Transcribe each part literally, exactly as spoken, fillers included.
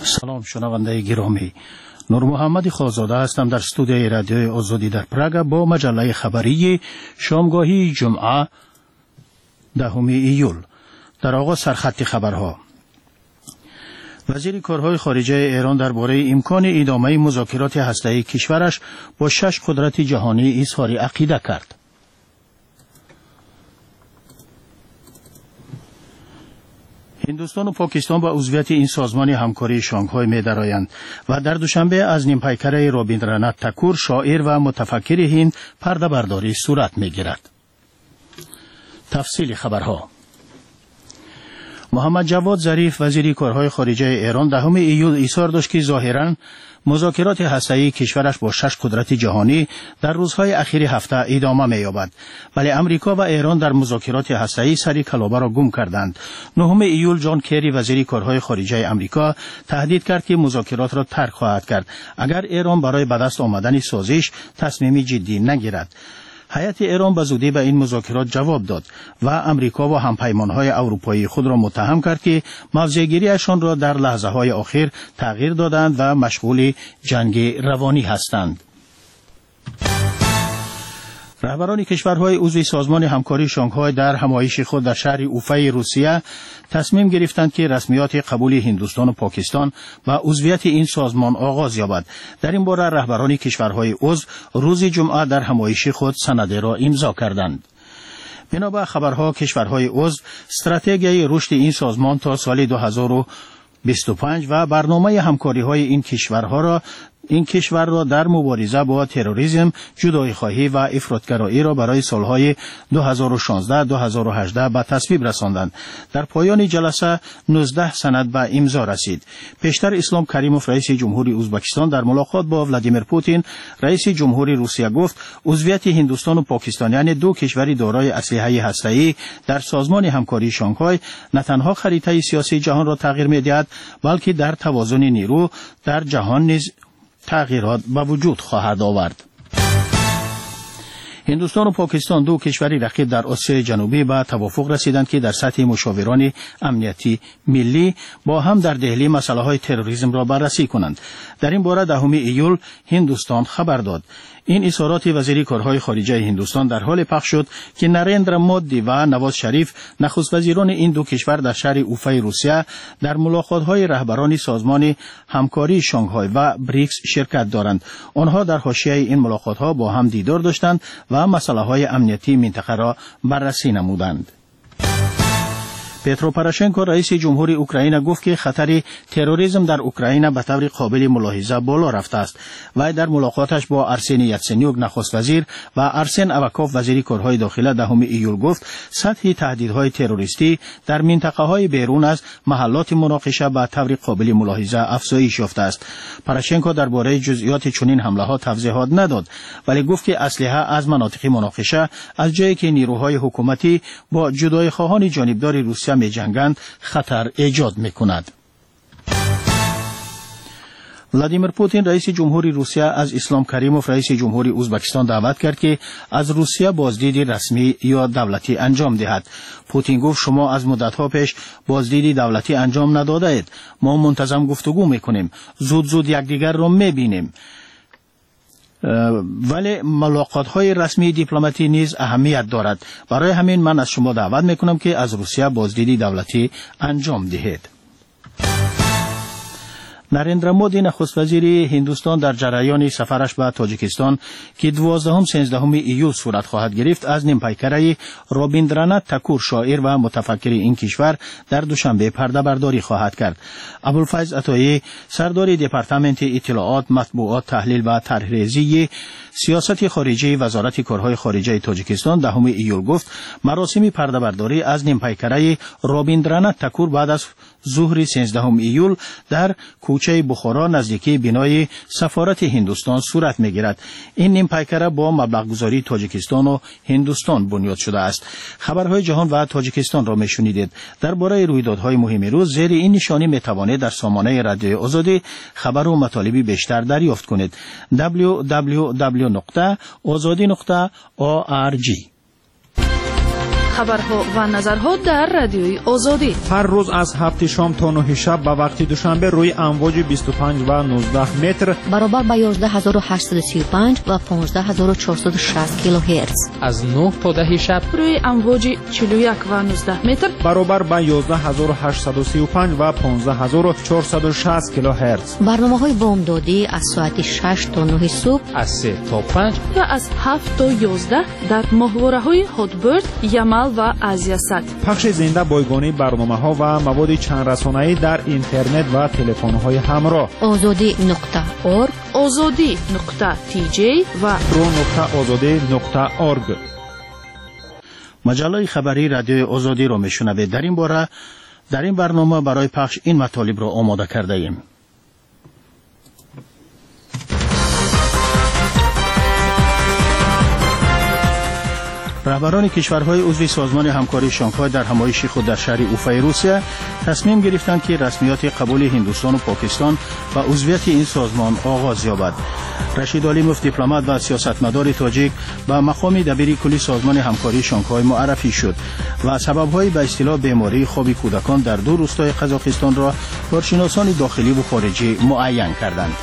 سلام شنونده گرامی، نور محمد خازاده هستم در استودیوی رادیوی آزادی در پراگ با مجله خبری شامگاهی جمعه دهم ایول. در آغاز سرخط خبرها: وزیر کارهای خارجه ایران درباره امکان ادامه مذاکرات هسته‌ای کشورش با شش قدرت جهانی اظهار عقیده کرد. هندوستان و پاکستان به عضویت این سازمان همکاری شانگهای می درآیند و در دوشنبه از نیمپیکر رابیندرانات تاکور، شاعر و متفکر هند، پرده برداری صورت می گیرد. تفصیل خبرها: محمد جواد ظریف وزیر کارهای خارجه ایران دهم ایول اظهار داشت که ظاهراً مذاکرات هسته‌ای کشورش با شش قدرت جهانی در روزهای اخیر هفته ادامه می‌یابد، ولی امریکا و ایران در مذاکرات هسته‌ای سری کلابه را گم کردند. نهم ایول جان کری وزیر کارهای خارجه امریکا تهدید کرد که مذاکرات را ترک خواهد کرد اگر ایران برای به دست آمدن سازش تصمیمی جدی نگیرد. هیئت ایران به زودی به این مذاکرات جواب داد و امریکا و همپیمانهای اروپایی خود را متهم کرد که موضع‌گیری‌شان را در لحظه‌های آخر تغییر دادند و مشغول جنگ روانی هستند. رهبران کشورهای عضو سازمان همکاری شانگهای در همایش خود در شهر اوفای روسیه تصمیم گرفتند که رسمیات قبول هندوستان و پاکستان و عضویت این سازمان آغاز یابد. در این باره رهبران کشورهای عضو روز جمعه در همایش خود سند را امضا کردند. بنا به خبرها، کشورهای عضو استراتژی رشد این سازمان تا سال دو هزار و بیست و پنج و برنامه همکاری‌های این کشورها را این کشور را در مبارزه با تروریسم، جدایی خواهی و افراطگرایی را برای سالهای دو هزار و شانزده تا دو هزار و هجده به تصویب رساندند. در پایان جلسه نوزده سند به امضا رسید. پیشتر اسلام کریموف رئیس جمهوری ازبکستان در ملاقات با ولادیمیر پوتین رئیس جمهوری روسیه گفت عضویت هندوستان و پاکستان، یعنی دو کشور دارای اسلحه هسته‌ای، در سازمان همکاری شانگهای نه تنها خریطه سیاسی جهان را تغییر می‌دهد، بلکه در توازن نیرو در جهان نیز تغییرات به وجود خواهد آورد. هندوستان و پاکستان، دو کشوری رقیب در آسیای جنوبی، به توافق رسیدند که در سطح مشاوران امنیتی ملی با هم در دهلی مسائل تروریسم را بررسی کنند. در این باره دهم ایول هندوستان خبر داد. این اظهارات وزیر کارهای خارجه هندوستان در حال پخش شد که نریندرا مودی و نواز شریف، نخست وزیران این دو کشور، در شهر اوفای روسیه در ملاقات‌های رهبران سازمان همکاری شانگهای و بریکس شرکت دارند. آنها در حاشیه این ملاقات‌ها با هم دیدار داشتند و مسائل امنیتی منطقه را بررسی نمودند. پترو پروشنکو رئیس جمهوری اوکراین گفت که خطر تروریسم در اوکراین به طور قابل ملاحظه بالا رفته است و در ملاقاتش با ارسن یاتسنیوک نخست وزیر و ارسن اوکاف وزیر کارهای داخلی دهم ایول گفت سطح تهدیدهای تروریستی در منطقه‌های بیرون از محلات مناقشه به طور قابل ملاحظه افزایش یافته است. پروشنکو درباره جزئیات چنین حمله‌ها توضیحات نداد، ولی گفت که اسلحه از مناطق مناقشه، از جایی که نیروهای حکومتی با جدای خواهان جانبدار روسیه می جنگند، خطر ایجاد می کند. ولادیمیر پوتین رئیس جمهوری روسیه از اسلام کریموف رئیس جمهوری ازبکستان دعوت کرد که از روسیه بازدید رسمی یا دولتی انجام دهد. پوتین گفت شما از مدت‌ها پیش بازدید دولتی انجام نداده اید. ما منتظم گفتگو می‌کنیم. زود زود یکدیگر را می‌بینیم. ولی ملاقات‌های رسمی دیپلماتی نیز اهمیت دارد. برای همین من از شما دعوت می‌کنم که از روسیه بازدید دولتی انجام دهید. نریندرا مودی نخست وزیر هندوستان در جریان سفرش به تاجیکستان که دوازدهم سیزدهم ایول صورت خواهد گرفت، از نیمپیکر رابیندرانات تاکور، شاعر و متفکر این کشور، در دوشنبه پرده برداری خواهد کرد. ابوالفیض عطایی، سردار دپارتمنت اطلاعات، مطبوعات، تحلیل و طرح‌ریزی سیاست خارجی وزارت کارهای خارجه تاجیکستان دهم ایول گفت مراسم پرده برداری از نیمپیکر رابیندرانات تاکور بعد از ظهر سیزدهم ایول در کوچه بخارا نزدیکی بنای سفارت هندوستان صورت می‌گیرد. این نیمپیکر با مبلغ گذاری تاجیکستان و هندوستان بنیاد شده است. خبرهای جهان و تاجیکستان را می‌شنیدید. درباره رویدادهای مهم روز زیر این نشانی می‌توانید در سامانه رادیو آزادی خبر و مطالبی بیشتر دریافت کنید. دبلیو دبلیو دبلیو نقطه آزادی نقطه او آر جی خبرها و نظرها در رادیوی آزادی. هر روز از هفت شام تا نه شب به وقت دوشنبه روی امواج بیست و پنج و نوزده متر برابر با یازده هزار و هشتصد و سی و پنج و پانزده هزار و چهارصد و شصت کیلوهرتز. از نه تا ده شب روی امواج چهل و یک و نوزده متر برابر با یازده هزار و هشتصد و سی و پنج و پانزده هزار و چهارصد و شصت کیلوهرتز. برنامه‌های بامدادی از ساعت شش تا نه صبح، از سه تا پنج و از هفت تا یازده در ماهواره‌های هاتبرد، یمل و آزیاسات. پخش زنده بایگانی برنامه‌ها و مواد چند رسانه‌ای در اینترنت و تلفن‌های همراه. آزادی نقطه اورگ، آزادی نقطه تی جی و رو نقطه آزادی نقطه اورگ. مجله خبری رادیوی آزادی را میشنوید. در این باره در این برنامه برای پخش این مطالب را آماده کرده ایم. رهبران کشورهای عضو سازمان همکاری شانگهای در همایش خود در شهر اوفای روسیه تصمیم گرفتند که رسمیات قبول هندوستان و پاکستان و عضویت این سازمان آغاز یابد. رشید علیموف دیپلمات و سیاستمدار تاجیک به مقام دبیر کلی سازمان همکاری شانگهای معرفی شد و سبب‌های به اصطلاح بیماری خواب کودکان در دو روستای قزاقستان را کارشناسان داخلی و خارجی معین کردند.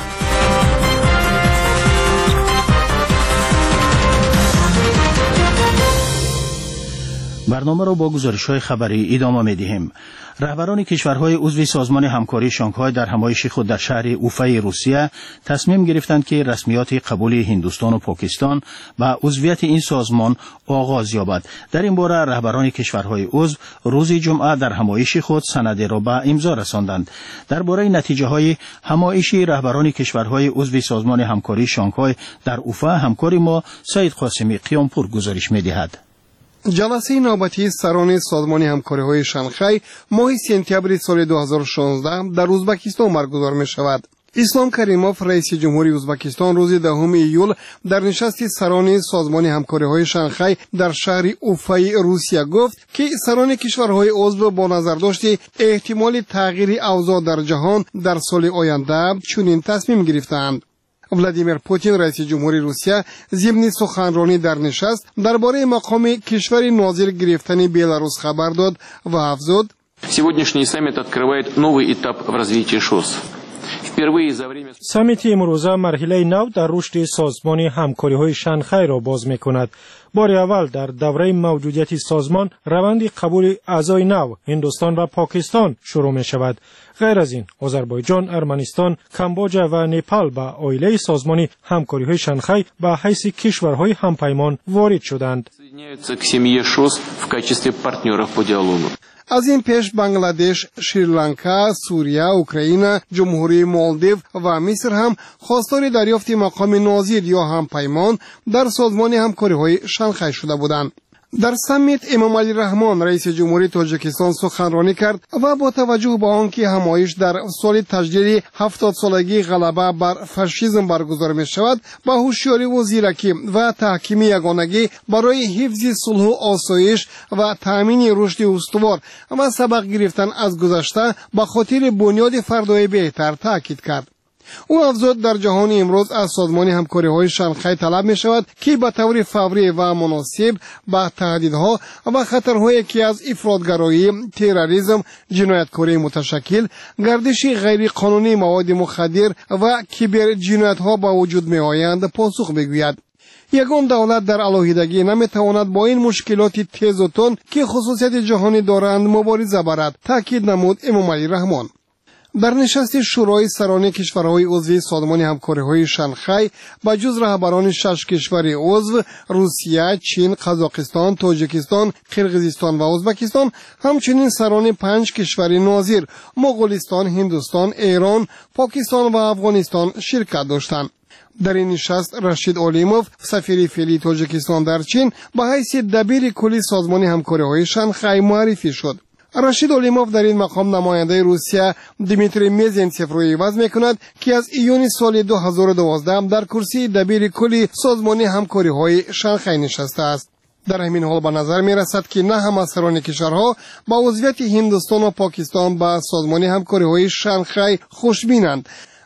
برنامه را با گزارش‌های خبری ادامه می‌دهیم. رهبران کشورهای عضو سازمان همکاری شانگهای در همایش خود در شهر اوفای روسیه تصمیم گرفتند که رسمیات قبول هندوستان و پاکستان و عضویت این سازمان آغاز یابد. در این باره رهبران کشورهای عضو روز جمعه در همایش خود سند را به امضا رساندند. درباره نتیجه‌های همایش رهبران کشورهای عضو سازمان همکاری شانگهای در اوفا همکار ما سید قاسمی قیامپور گزارش می‌دهد. جلسه نوبتی سران سازمان همکاری‌های شانگهای ماه سپتامبر سال دو هزار و شانزده در ازبکستان برگزار می‌شود. اسلام کریموف رئیس جمهوری ازبکستان روز دهم ایول در نشست سران سازمان همکاری‌های شانگهای در شهر اوفای روسیه گفت که سران کشورهای عضو با نظرداشت احتمال تغییر اوضاع در جهان در سال آینده چنین تصمیم گرفتند. ولادیمیر پوتین رئیس جمهوری روسیه ضمن سخنرانی در نشست درباره مقام کشور ناظر گرفتن بلاروس خبر داد و افزود: Сегодняшний саммит открывает новый этап в развитии ШОС. سامیت امروزه مرحله نو در رشد سازمان همکاری‌های شانگهای را باز می‌کند. بار اول در دوره موجودیت سازمان روند قبول اعضای نو هندوستان و پاکستان شروع می‌شود. غیر از این آذربایجان، ارمنستان، کامبوجا و نپال به عائله سازمان همکاری‌های شانگهای به حیث کشورهای همپیمان وارد شدند. از این پیش بنگلادش، شریلانکا، سوریه، اوکراین، جمهوری مالدیو و مصر هم خواستار دریافت مقام ناظر یا همپیمان در سازمان همکاری‌های شانگهای شده بودند. در سمیت امام علی رحمان رئیس جمهوری تاجیکستان سخنرانی کرد و با توجه به آنکه همایش در سال تجدید هفتاد سالگی غلبه بر فاشیسم برگزار می شود با هوشیاری و زیرکی و تحکیم یگانگی برای حفظ صلح و آسایش و تامین رشد استوار و سبق گرفتن از گذشته به خاطر بنیاد فردای بهتر تاکید کرد. او افزود در جهان امروز از سازمان همکاری‌های شانگهای طلب می‌شود که به طور فوری و مناسب به تهدیدها و خطرهایی که از افراطگرایی، تروریسم، جنایتکاری متشکل، گردش غیرقانونی مواد مخدر و کیبر جنایت‌ها به وجود می‌آیند پاسخ بگوید. یگان دولت در علاهیدگی نمی‌تواند با این مشکلات تیز و تند که خصوصیت جهانی دارند مبارزه برد، تاکید نمود امام علی رحمان. در نشست شورای سران کشورهای عضو سازمان همکاری‌های شانگهای با جز رهبران شش کشور عضو روسیه، چین، قزاقستان، تاجیکستان، قرقیزستان و ازبکستان، همچنین سران پنج کشور ناظر مغولستان، هندوستان، ایران، پاکستان و افغانستان شرکت داشتند. در این نشست رشید علیموف سفیر فعلی تاجیکستان در چین به حیث دبیر کلی سازمان همکاری‌های شانگهای معرفی شد. رشید علیموف در این مقام نماینده روسیه دیمیتری میزنتسف را عوض می‌کند که از ایون سال دو هزار و دوازده در کرسی دبیر کلی سازمان همکاری‌های شانگهای نشسته است. در همین حال به نظر می‌رسد که نه همه سران کشورها با عضویت هندوستان و پاکستان به سازمان همکاری‌های شانگهای خوشبینند.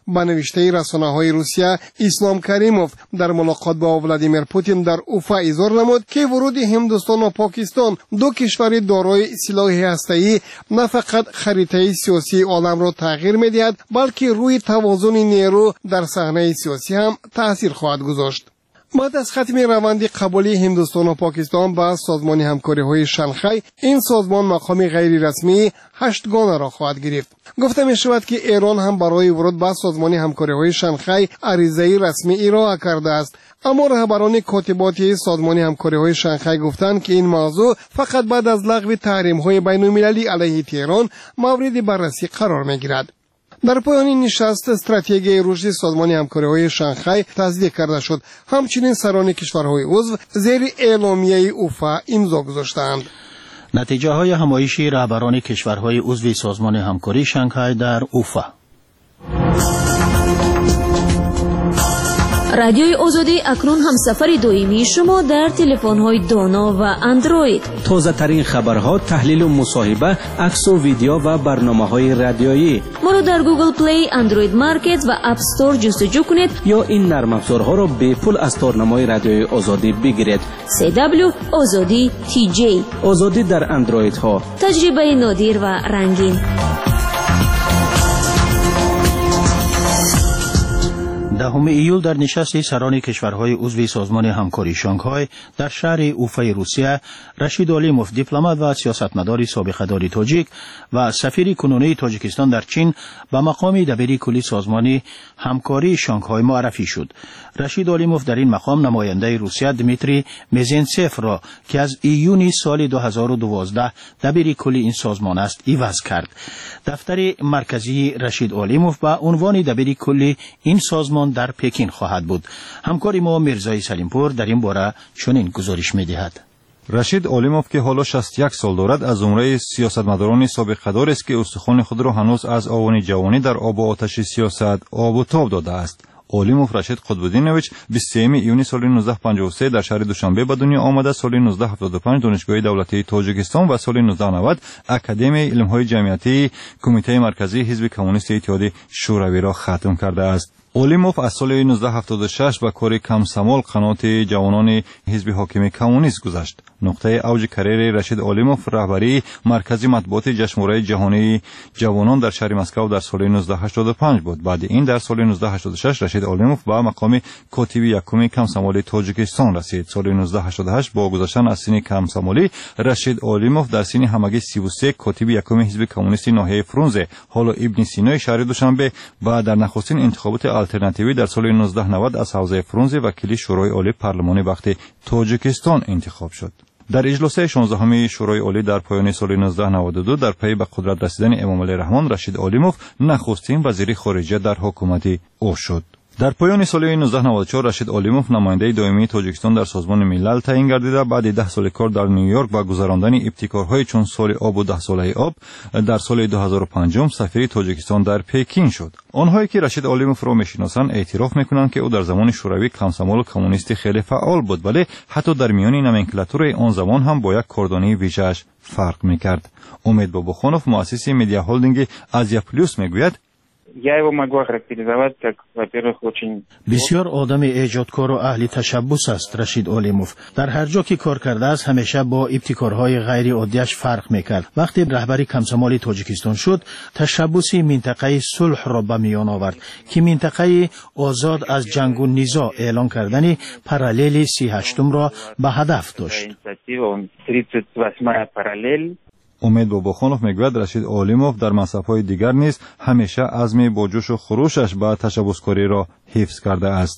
با نوشته رسانه‌های روسیه اسلام کریموف در ملاقات با ولادیمیر پوتین در اوفا اظهار نمود که ورود هندوستان و پاکستان دو کشور دارای سلاح هسته‌ای نه فقط خریطه سیاسی عالم را تغییر می‌دهد بلکه روی توازن نیرو در صحنه سیاسی هم تأثیر خواهد گذاشت. بعد از ختم روند قبولی هندوستان و پاکستان به سازمان همکاری‌های شانگهای، این سازمان مقام غیر رسمی هشتگانه را خواهد گرفت. گفته می شود که ایران هم برای ورود به سازمان همکاری‌های شانگهای عریضه رسمی ارائه کرده است، اما رهبران کاتبات سازمان همکاری‌های شانگهای گفتند که این موضوع فقط بعد از لغو تحریم‌های بین‌المللی علیه تهران مورد بررسی قرار می‌گیرد. در پایان نشست استراتژی رشد سازمان همکاری‌های شانگهای تصدیق کرده شد. همچنین سران کشورهای عضو زیر اعلامیه اوفا امضا گذاشتند. نتیجه های همایش رهبران کشورهای عضو سازمان همکاری شانگهای در اوفا. رادیوی آزادی اکنون هم سفر دائمی شما در تلفن‌های دانا و اندروید. تازه ترین خبرها، تحلیل و مصاحبه، عکس و ویدیو و برنامه‌های رادیویی. ما رو در گوگل پلی، اندروید مارکت و اپ استور جستجو کنید یا این نرم افزارها را به پول از تارنمای رادیوی آزادی بگیرید. سی دبلیو آزادی تی جی. آزادی در اندروید ها. تجربه نادر و رنگین. دهم ایول در نشست سران کشورهای عضو سازمان همکاری شانگهای در شهر اوفای روسیه، رشید علیموف دیپلمات و سیاستمدار سابقه‌دار تاجیک و سفیر کنونی تاجیکستان در چین به مقام دبیر کلی سازمان همکاری شانگهای معرفی شد. رشید علیموف در این مقام نماینده روسیه دمیتری مزنتسف را که از ایونی سال دو هزار و دوازده دبیر کلی این سازمان است عوض کرد. دفتر مرکزی رشید علیموف با عنوان دبیر کلی این سازمان در پکین خواهد بود. همکاری ما میرزای سلیمپور در این باره چنین گزارش می‌دهد. رشید علیموف که حالا شصت و یک سال دارد، از زمره سیاستمداران سابقه‌دار است که استخوان خود را هنوز از آوان جوانی در آب و آتش سیاست آب و تاب داده است. علیموف رشید قطب‌الدینویچ بیست و سوم ایون سال نوزده پنجاه و سه در شهر دوشنبه به دنیا آمده. سال نوزده هفتاد و پنج دانشگاه دولتی تاجیکستان و سال نوزده نود اکادمی علم‌های جمعیتی کمیته مرکزی حزب کمونیست اتحاد شوروی را ختم کرده است. علیموف از سال نوزده هفتاد و شش با کار کمسمال قنات جوانان حزب حاکم کمونیست گذشت. نقطه اوج کریر رشید علیموف رهبری مرکزی مطبوعات جشنواره جهانی جوانان در شهر مسکو در سال نوزده هشتاد و پنج بود. بعد این در سال نوزده هشتاد و شش رشید علیموف به مقام کاتب یکم کمسمال تاجیکستان رسید. سال نوزده هشتاد و هشت با گذشتن از سن کمسمالی رشید علیموف در سن همگی سی و سه کاتب یکم حزب کمونیست ناحیه فرونزه حالا ابن سینا شهر دوشنبه و در نخستین انتخابات آلترناتیوی در سال نوزده نود از حوزه فرونزه وکیل شورای عالی پارلمان وقت تاجیکستان انتخاب شد. در اجلاس شانزدهم شورای عالی در پایان سال نوزده نود و دو در پی به قدرت رسیدن امام علی رحمان رشید علیموف نخستین وزیر خارجه در حکومت او شد. در پایان سال نوزده نود و چهار رشید علیموف نماینده دائمی تاجیکستان در سازمان ملل تعیین گردیده. بعد ده سال کار در نیویورک و گذراندن ابتکارهای چون سال آب و ده ساله آب در سال دو هزار و پنج سفیر تاجیکستان در پکین شد. آنهایی که رشید علیموف را میشناسند اعتراف میکنند که او در زمان شوروی کمسمال و کمونیستی خیلی فعال بود، ولی حتی در میان نومنکلاتور آن زمان هم با یک کاردانی ویژه‌اش فرق میکرد. امید باباخانوف مؤسس مدیا هولدینگ آزیا پلوس میگوید Я его могу охарактеризовать как, во-первых, очень... بسیار آدم ایجادکار و اهل تشبث است رشید علیموف. در هر جا که کار کرده است همیشه با ابتکارهای غیر عادیش فرق میکرد. وقتی رهبری کمسمال تاجیکستان شد، تشبثی منطقه صلح را به میان آورد که منطقه آزاد از جنگ و نزاع اعلان کردن پارالل سی و هشتم را به هدف داشت. امید باباخانوف میگوید رشید علیموف در منصب‌های دیگر نیز همیشه عزم با جوش و خروشش به تشبثکاری را حفظ کرده است.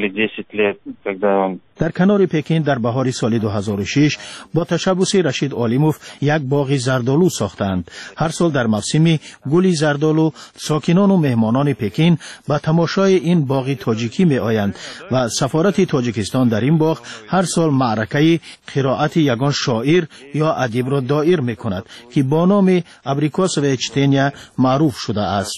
در کنار پکین در بهار سال دو هزار و شش با تشبث رشید علیموف یک باغ زردآلو ساختند. هر سال در موسم گل زردآلو ساکنان و مهمانان پکین به تماشای این باغ تاجیکی می آیند و سفارت تاجیکستان در این باغ هر سال معرکه قرائت یگان شاعر یا ادیب را دایر می کند که با نام ابریکوسوی چتنیا معروف شده است.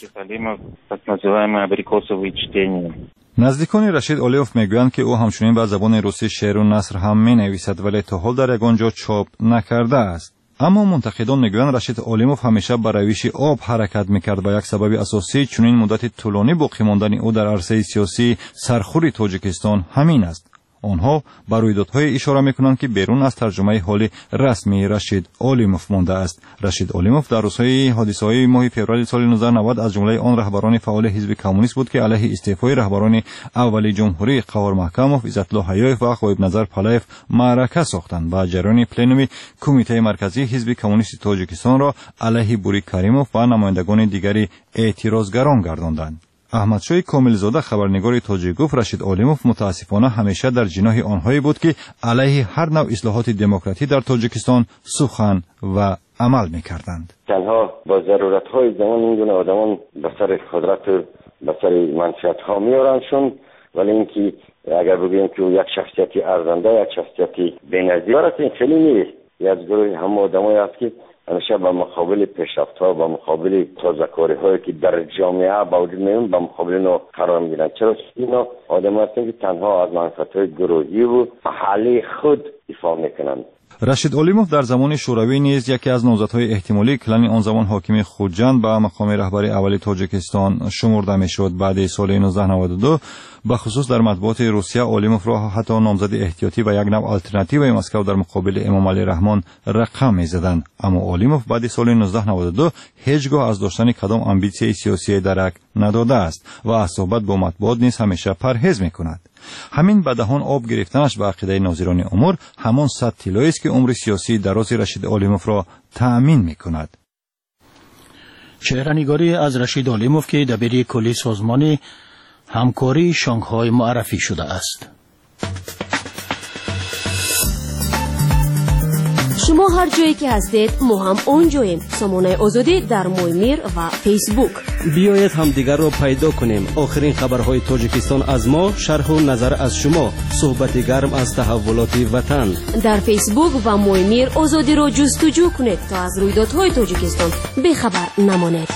نزدیکان رشید علیموف میگویند که او همچنین به زبان روسی شعر و نثر هم می نویسد، ولی تا حال در یگان جا چاپ نکرده است. اما منتقدان میگویند رشید علیموف همیشه به روش آب حرکت میکرد و یک سبب اساسی چنین مدت طولانی باقی ماندن او در عرصه سیاسی سرخوری تاجیکستان همین است. آنها بر رویدادهای اشاره میکنند که بیرون از ترجمه حال رسمی رشید علیموف مانده است. رشید علیموف در روزهای حادثه‌های ماه فوریه سال نوزده نود از جمله آن رهبران فعال حزب کمونیست بود که علیه استعفای رهبران اولی جمهوری قوار محکموف، عزت الله حیایف و غایب نظر پالایف معرکه ساختند و جریان پلنوم کمیته مرکزی حزب کمونیست تاجیکستان را علیه بوری کریموف و نمایندگان دیگری اعتراضگران گرداندند. احمدشاه کاملزاده خبرنگار تاجیک گفت رشید علیموف متاسفانه همیشه در جناح آنهایی بود که علیه هر نوع اصلاحات دموکراتی در تاجیکستان سخن و عمل می‌کردند. تنها با ضرورت‌های زمان این گونه آدمان به سر قدرت و به سر منفعت‌ها میارنشون، ولی اینکه اگر بگوییم که یک شخصیتی ارزنده، یک شخصیتی بی‌نظیر است، این خیلی نیست. یک گروه هم آدمایی است که همیشه به مقابل پیشرفت‌ها، به مقابل تازه‌کاری‌هایی که در جامعه با وجود میاد به مقابل اینا قرار می‌گیرند. چرا اینا آدم‌ها هستند که تنها از منفعت‌های گروهی و محلی خود دفاع می‌کنند. رشید علیموف در زمان شوروی نیز یکی از نامزدهای احتمالی کلان آن زمان حاکم خوجند به مقام رهبری اولی تاجیکستان شمرده میشد. بعد سال نوزده نود و دو به خصوص در مطبوعات روسیه علیموف را حتی نامزد احتیاطی و یک نوع آلترناتیو مسکو در مقابل امام علی رحمان رقم میزدند. اما علیموف بعد سال نوزده نود و دو هیچگاه از داشتن کدام امبیسی سیاسی درک نداده است و از صحبت با مطبوعات نیز همیشه پرهیز میکند. همین به دهان آب گرفتنش به عقیده ناظران امور همان صد طلایی است که عمر سیاسی دراز رشید علیموف را تأمین میکند. چهره‌نگاری از رشید علیموف که دبیر کلی سازمان همکاری شانگهای معرفی شده است. شما هر جایی که هستید ما هم اونجاییم. سامانه آزادی در مویمیر و فیسبوک. بیایید همدیگر را پیدا کنیم. آخرین خبرهای تاجیکستان از ما، شرح و نظر از شما، صحبت گرم از تحولات وطن. در فیسبوک و مویمیر آزادی را جستجو کنید تا از رویدادهای تاجیکستان بخبر نمانید.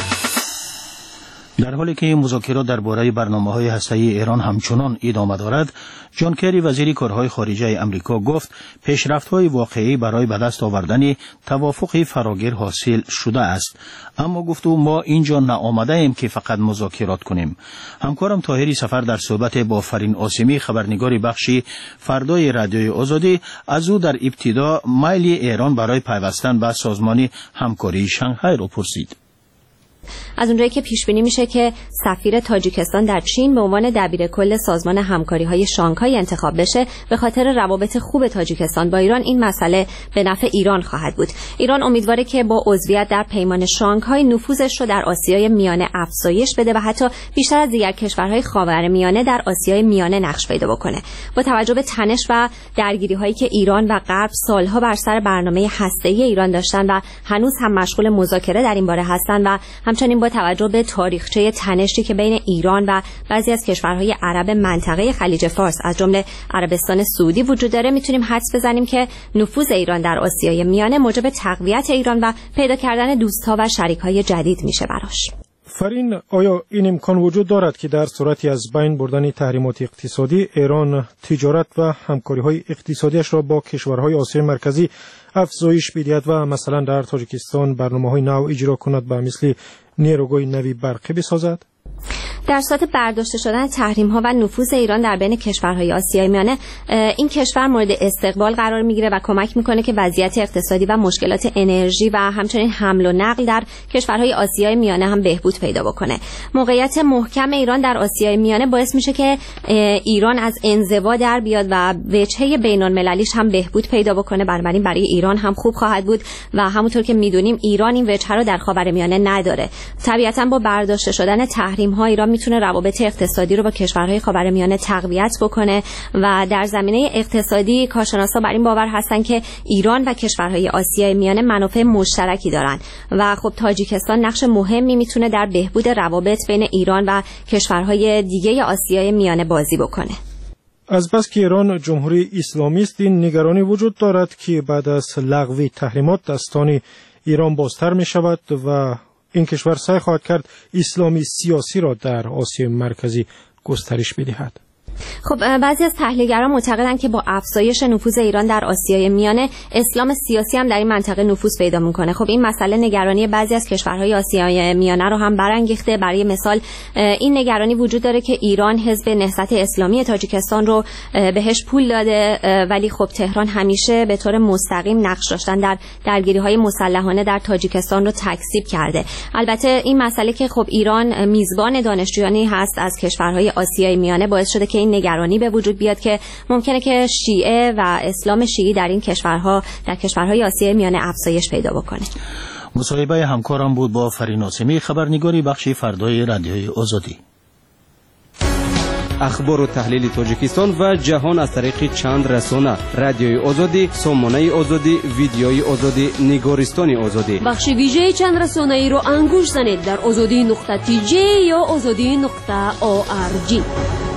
در حالی که مذاکرات درباره برنامه‌های هسته‌ای ایران همچنان ادامه دارد، جان کری وزیر کارهای خارجه آمریکا گفت پیشرفت‌های واقعی برای به دست آوردن توافق فراگیر حاصل شده است. اما گفت او ما اینجا نآمده ایم که فقط مذاکرات کنیم. همکارم طاهری سفر در صحبت با فرین آسمی خبرنگار بخشی فردای رادیوی آزادی از او در ابتدا میل ایران برای پیوستن به سازمان همکاری شانگهای را پرسید. از اونجایی که پیش بینی میشه که سفیر تاجیکستان در چین به عنوان دبیر کل سازمان همکاری‌های شانگهای انتخاب بشه، به خاطر روابط خوب تاجیکستان با ایران این مسئله به نفع ایران خواهد بود. ایران امیدواره که با عضویت در پیمان شانگهای نفوذش رو در آسیای میانه افزایش بده و حتی بیشتر از دیگر کشورهای خاورمیانه در آسیای میانه نقش پیدا بکنه. با توجه به تنش و درگیری‌هایی که ایران و غرب سالها بر سر برنامه هسته‌ای ایران داشتن و هنوز هم مشغول مذاکره در این باره هستن و همچنین با توجه به تاریخچه تنشی که بین ایران و بعضی از کشورهای عرب منطقه خلیج فارس از جمله عربستان سعودی وجود داره، میتونیم حدس بزنیم که نفوذ ایران در آسیای میانه موجب تقویت ایران و پیدا کردن دوست‌ها و شریک‌های جدید میشه براش. فرین، آیا این امکان وجود دارد که در صورتی از بین بردن تحریمات اقتصادی ایران تجارت و همکاری‌های اقتصادیش را با کشورهای آسیای مرکزی افزایش بدهد و مثلا در تاجیکستان برنامه‌های نو اجرا کند به مثل نیروگاه نوی برقی بسازد؟ در صورت برداشته شدن تحریم‌ها و نفوذ ایران در بین کشورهای آسیای میانه، این کشور مورد استقبال قرار میگیره و کمک میکنه که وضعیت اقتصادی و مشکلات انرژی و همچنین حمل و نقل در کشورهای آسیای میانه هم بهبود پیدا بکنه. موقعیت محکم ایران در آسیای میانه باعث میشه که ایران از انزوا در بیاد و وجهه بین‌المللیش هم بهبود پیدا بکنه. بنابراین برای ایران هم خوب خواهد بود و همونطور که میدونیم ایران این وجهه رو در خاورمیانه نداره. طبیعتاً با برداشته شدن تحریم‌ها ایران میتونه روابط اقتصادی رو با کشورهای خاورمیانه تقویت بکنه و در زمینه اقتصادی کارشناسا بر این باور هستن که ایران و کشورهای آسیای میانه منافع مشترکی دارن و خب تاجیکستان نقش مهمی میتونه در بهبود روابط بین ایران و کشورهای دیگه آسیای میانه بازی بکنه. از بس که ایران جمهوری اسلامی است، این نگرانی وجود دارد که بعد از لغو تحریمات دستان ایران بازتر می شود و این کشور سعی خواهد کرد اسلامی سیاسی را در آسیای مرکزی گسترش بدهد. خب بعضی از تحلیلگران معتقدند که با افزایش نفوذ ایران در آسیای میانه، اسلام سیاسی هم در این منطقه نفوذ پیدا میکنه. خب این مسئله نگرانی بعضی از کشورهای آسیای میانه رو هم برانگیخته. برای مثال این نگرانی وجود داره که ایران حزب نهضت اسلامی تاجیکستان رو بهش پول داده، ولی خب تهران همیشه به طور مستقیم نقش داشتن در درگیری‌های مسلحانه در تاجیکستان رو تکذیب کرده. البته این مسئله که خب ایران میزبان دانشجویانی هست از کشورهای آسیای میانه باعث شده که این نگرانی به وجود بیاد که ممکنه که شیعه و اسلام شیعی در این کشورها در کشورهای آسیای میانه افزایش پیدا بکنه. مصاحبه همکارم بود با فرین ناصمی، خبرنگاری بخش فردای رادیوی آزادی. اخبار و تحلیل تاجیکستان و جهان از طریق چند رسانه: رادیوی آزادی، سامانه آزادی، ویدیوی آزادی، نگارستان آزادی. بخش ویژه چند رسانه ای رو انگوش زنید در آزادی نقطه تی جی یا آزادی نقطه او آر جی.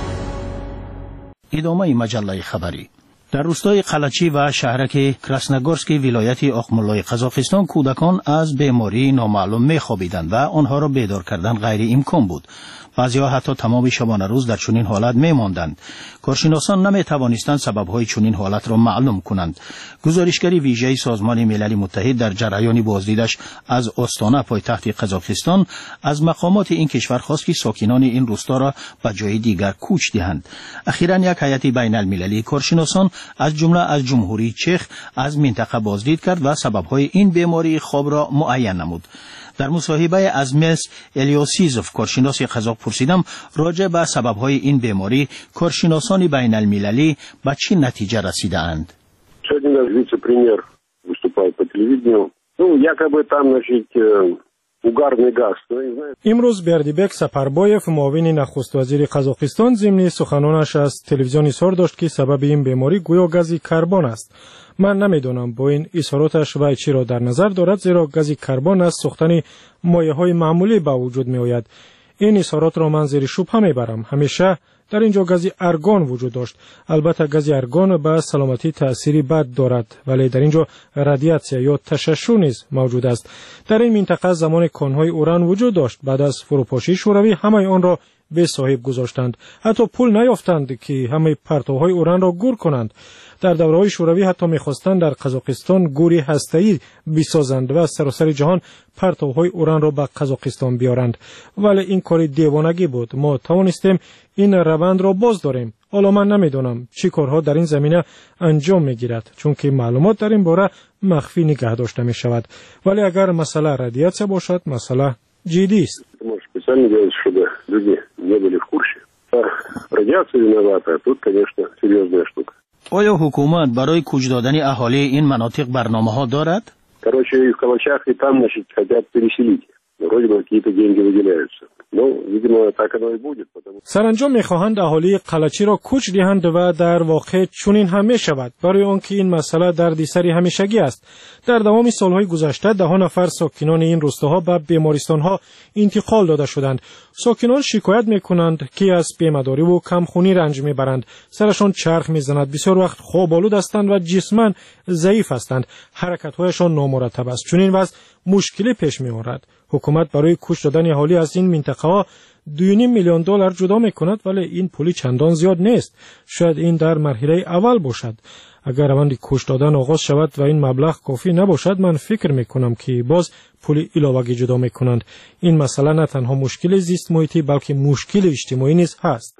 ادامه مجله خبری. در روستای قلچی و شهرک کراسنگورسکی ولایت آخمولای قزاقستان کودکان از بیماری نامعلوم می‌خوابیدند و آنها را بیدار کردن غیر امکان بود. بعضی‌ها حتی تمام شبانه روز در چنین حالت می‌ماندند. کارشناسان نمی‌توانستند سبب‌های چنین حالت را معلوم کنند. گزارشگری ویژه سازمان ملل متحد در جریان بازدیدش از آستانه پایتخت قزاقستان از مقامات این کشور خواست که ساکنان این روستا را به جای دیگر کوچ دهند. اخیراً یک هیئت بین‌المللی کارشناسان از جمله از جمهوری چخ از منطقه بازدید کرد و سبب‌های این بیماری خواب را معین نمود. در مصاحبه از مس الیوسیزوف کارشناس قزاق پرسیدم راجع به سبب‌های این بیماری کارشناسان بین‌المللی به چه نتیجه رسیدند. Сегодня наш вице-премьер выступал по телевидению. Ну, якобы там, значит, угарный газ. امروز بردیبک سپربایف معاون نخست وزیر قزاقستان ضمن سخنانش از تلویزیون اظهار داشت که سبب این بیماری گویا گاز کربن است. من نمیدونم با این اظهاراتش وی چی را در نظر دارد، زیرا گاز کربن از سوختن مایع‌های معمولی به وجود می آید. این اظهارات را من زیر شبهه میبرم. همیشه در اینجا گاز ارگان وجود داشت. البته گاز ارگان به سلامتی تأثیری بد دارد، ولی در اینجا رادیاسیون یا تشعشع نیز موجود است. در این منطقه زمان کانهای اوران وجود داشت. بعد از فروپاشی شوروی همه آن را به صاحب گذاشتند. حتی پول نیافتند که همه پرتوهای اوران را گور کنند. در دوره‌های شوروی حتی می‌خواستند در قزاقستان گوری هسته‌ای بسازند و از سراسر جهان پرتوهای اوران را به قزاقستان بیارند، ولی این کار دیوانگی بود. ما توانستیم این روند را باز داریم. حالا من نمیدونم چی کارها در این زمینه انجام میگیرد، چون که معلومات در این باره مخفی نگه داشته می شود. ولی اگر مسئله رادیاسیا باشد، مسئله جدی است. Специально делается, чтобы люди не были в курсе. Радиация виновата, тут, конечно, серьезная штука. آیا حکومت برای کوچ دادن اهالی این مناطق برنامه‌ها دارد؟ Короче, и в Калачах, и там, значит, хотят переселить. Вроде бы какие-то деньги выделяются. Ну, видимо, так оно и будет, потому سرانجام می‌خواهند اهالی قلچی را کوچ دهند و در واقع چنین هم می‌شود، برای آنکه این مسئله دردسری همیشگی است. در دوام سالهای گذشته ده نفر ساکنان این روستاها به بیمارستان‌ها انتقال داده شدند. ساکنان شکایت می‌کنند که از بیمه‌داری و کمخونی رنج می‌برند. سرشان چرخ می‌زند، بسیار وقت خواب‌آلود هستند و جسماً ضعیف هستند. حرکت‌هایشان نامرتب است. چنین وضع مشکلی پیش می‌آورد. حکومت برای کوچ دادن اهالی از این منطقه ها دو و نیم میلیون دلار جدا می‌کند، ولی این پولی چندان زیاد نیست. شاید این در مرحله اول باشد. اگر روند کوچ دادن آغاز شود و این مبلغ کافی نباشد، من فکر می‌کنم که باز پولی علاوه‌ای جدا می‌کنند. این مسئله نه تنها مشکل زیست محیطی بلکه مشکل اجتماعی نیز هست.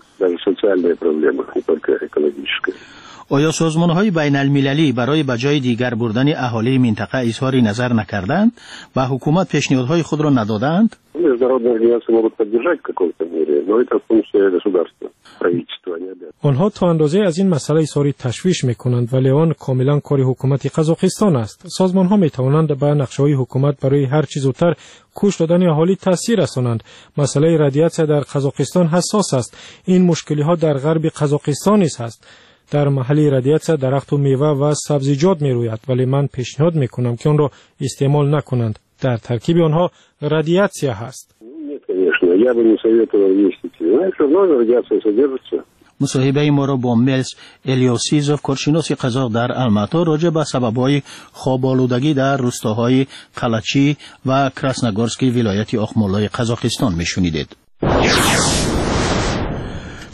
آیا سازمان‌های بین‌المللی برای بجای دیگر بردن اهالی منطقه اظهار نظر نکردند و حکومت پیشنهادهای خود را ندادند؟ آنها تا اندازه از این مسئله اظهار تشویش می‌کنند، ولی آن کاملا کار حکومت قزاقستان است. سازمان‌ها می‌توانند به نقشه‌های حکومت برای هر چیز زودتر کوچ دادن اهالی تاثیر رسانند. مسئله رادیاسیا در قزاقستان حساس است. این مشکلی‌ها در غرب قزاقستان نیز هست. در محل رادیاسیا درخت و میوه و سبزیجات می روید، ولی من پیشنهاد می کنم که آن را استعمال نکنند. در ترکیب آنها رادیاسیا هست. مصاحبه ما را با ملس الیوسیزوف کارشناس قزاق در الماتا راجع به سبب‌های خواب‌آلودگی در روستاهای قلچی و کراسنگورسکی ولایت آخمولای قزاقستان می شنیدید.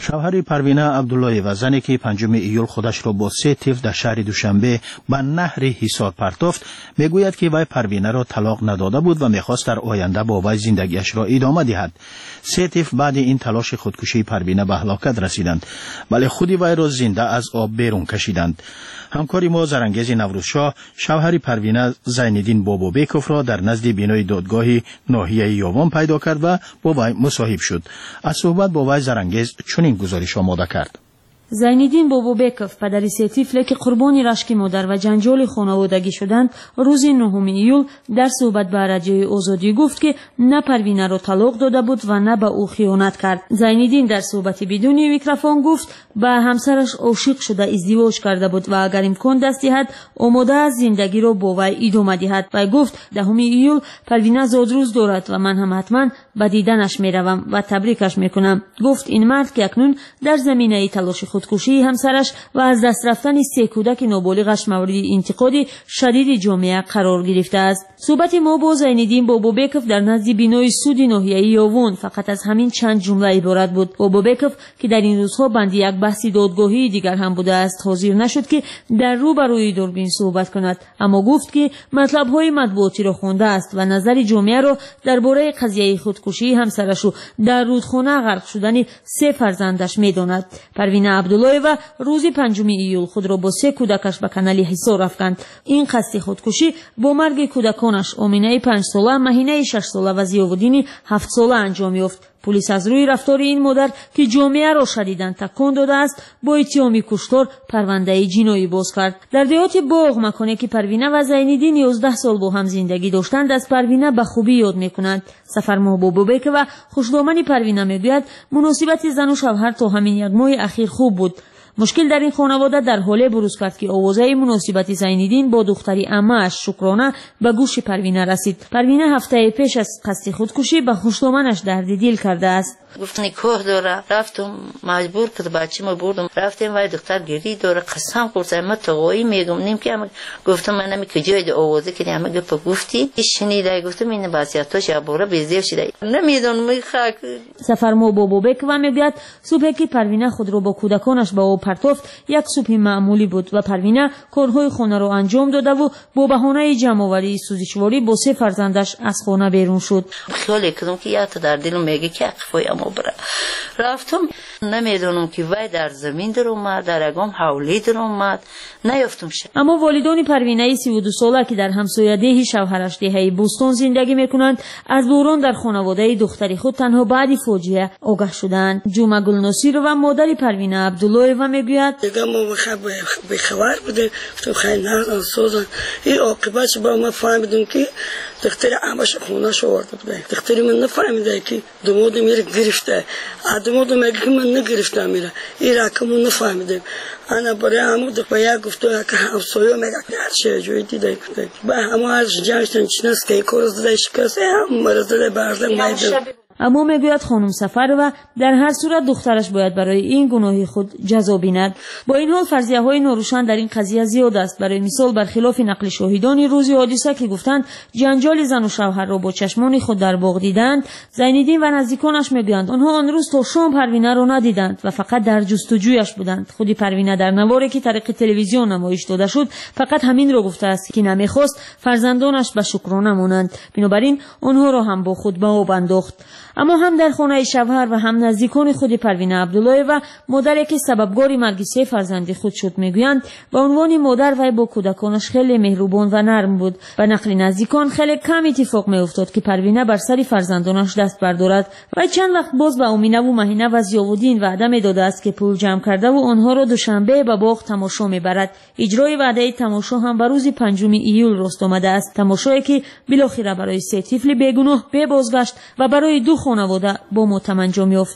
شوهر پروینه عبدالله و زنی که پنجم ایول خودش را با سه طفل در شهر دوشنبه به نهر حصار پرتافت میگوید که وی پروینه را طلاق نداده بود و میخواست در آینده با وی زندگیش را ادامه دهد. سه طفل بعد این تلاش خودکشی پروینه به هلاکت رسیدند، ولی خودی وی را زنده از آب بیرون کشیدند. همکاری ما زرانگیز نوروزشاه شوهر پروینه زینالدین بابابکوف را در نزد بینای دادگاه ناحیه یاوان پیدا کرد و با وی مصاحب شد. از صحبت با وی زرانگیز چنین گزارش آماده کرد. زینالدین بابابکوف پدر سه طفل که قربانی رشک مادر و جنجال خانوادگی شدند روز نهم ایول در صحبت با رادیوی آزادی گفت که نه پروینه را طلاق داده بود و نه به او خیانت کرد. زینالدین در صحبت بدون میکروفون گفت به همسرش عاشق شده ازدواج کرده بود و اگر امکان دست دهد آماده است زندگی را با وی ادامه دهد. و گفت دهم ایول پروینه زادروز دارد و من هم حتما به دیدنش میروم و تبریکش میکنم. گفت این مرد که اکنون در زمینه تلاش خودکشی همسرش و از دست رفتن سه کودک نابالغش مورد انتقاد شدید جامعه قرار گرفته است. صحبت ما با زینالدین بابابکوف در نزد بینای سود ناحیه یاوان فقط از همین چند جمله عبارت بود. بابابکوف که در این روزها بند یک بحث دادگاهی دیگر هم بوده است حاضر نشد که در رو برای دوربین صحبت کند، اما گفت که مطلب‌های مطبوعاتی را خوانده است و نظر جامعه را درباره قضیه خودکشی همسرش و در رودخانه غرق شدن سه فرزندش می‌داند. پروینه عبدالله و روز پنجم ایول خود را با سه کودکش به کانال حصار افکند. این قصد خودکشی با مرگ کودکانش آمینه پنج ساله، مهینه شش ساله و ضیاءالدین هفت ساله انجام یافت. پلیس از روی رفتار این مادر که جامعه را شدیداً تکان داده است با اتهام کشتار پرونده جنایی باز کرد. در دیهات باغ مکانی که پروینه و زینالدین یازده سال با هم زندگی داشتند از پروینه به خوبی یاد میکنند. سفر بابابکوف و خوشدامن پروینه میگوید مناسبت زن و شوهر تا همین یک ماه اخیر خوب بود. مشکل در این خانواده در حالی بروز کرد که آوازه مناسبت زینالدین با دختری عمه‌اش شکرانه به گوش پروینه رسید. پروینه هفته پیش از قصد خودکشی به خوشدامنش درد دل کرده است. گفت نکاح داره، رفتم مجبور کرد بچه‌مو بردم رفتم وای دختر گری داره قسم خورد ما تقوی میگم نیم که گفتم من نمی که جای آوازه که همه گفت گفتی شنیده گفتم این وضعیتش عباره بیزیر شده نمیدونم میخک. سفر مو بابابکوف میگوید صبح که پروینه خود را با کودکانش به آب پرتافت یک صبح معمولی بود و پروینه کارهای خانه را انجام داده و با بهانه جمع‌آوری سوزشواری با سه فرزندش از خانه بیرون شد. خیال کردم که یا در دلم میگه که اقفایم بره. رفتم نمیدونم که وای در زمین در اومد در اگام حولی در اومد نیافتم شد. اما والدان پروینه سی و دو ساله که در همسایه‌دهی شوهرش دهه بوستون زندگی میکنند از بحران در خانواده دختری خود تنها بعد فاجعه آگاه شدند. جمعه گلناصیر و مادر پروینه عبدالله و میگوید دیگه ما به خبر بودیم تو خیلی ناسازن این عاقبتش با ما فهمیدیم که دختر عمش خونه شو آورده بوده. دختری من نفهمیده که دمود میره گرفته دمود میگه که من نگرفتم میره این رقم نفهمیدیم. انا برای همون دفعه گفته که همسایه میگه هر چه جوی دیده با همون هر جمعشتن چنست که کورز دیده شکسته هم مرز دیده برده میده. اما میگوید خانم سفر و در هر صورت دخترش باید برای این گناه خود جزا بیند. با این حال فرضیه های ناروشن در این قضیه زیاد است. برای مثال برخلاف نقل شاهدان روز حادثه که گفتند جنجال زن و شوهر را با چشمان خود در باغ دیدند، زینالدین و نزدیکانش میگویند آنها آن روز تا شام پروینه را ندیدند و فقط در جستجویش بودند. خودی پروینه در نواری که طریق تلویزیون نمایش داده شد فقط همین را گفته است که نمیخواست فرزندانش به شکرانه مانند، بنابراین آنها را هم با خود به آب انداخت. اما هم در خانه شوهر و هم نزدیکان خود پروینه عبدالله و مادری که سببگار مرگ سه فرزند خود شد میگویند به عنوان مادر وی با کودکانش خیلی مهربان و نرم بود. و نقل نزدیکان خیلی کم اتفاق میافتاد که پروینه بر سر فرزندانش دست بردارد. و چند وقت باز به امینه و مهینه و ضیاءالدین وعده میداده است که پول جمع کرده و آنها را دوشنبه به باغ تماشا میبرد. اجرای وعده تماشا هم بر روز پنجم ایول راست آمده است، تماشایی که بالاخره برای سه طفل بیگناه به بازگشت و برای دو خانواده با متم انجام یافت.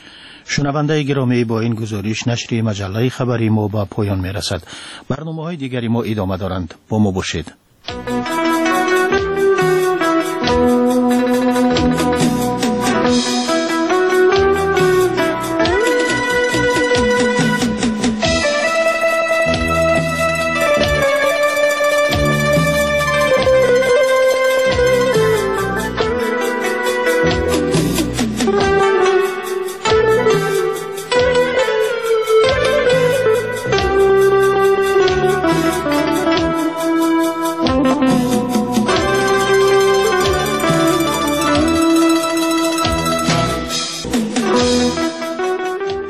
شنونده گرامی، با این گزارش نشر مجله خبری ما به پایان میرسد. برنامه‌های دیگری ما ادامه دارند. با ما باشید.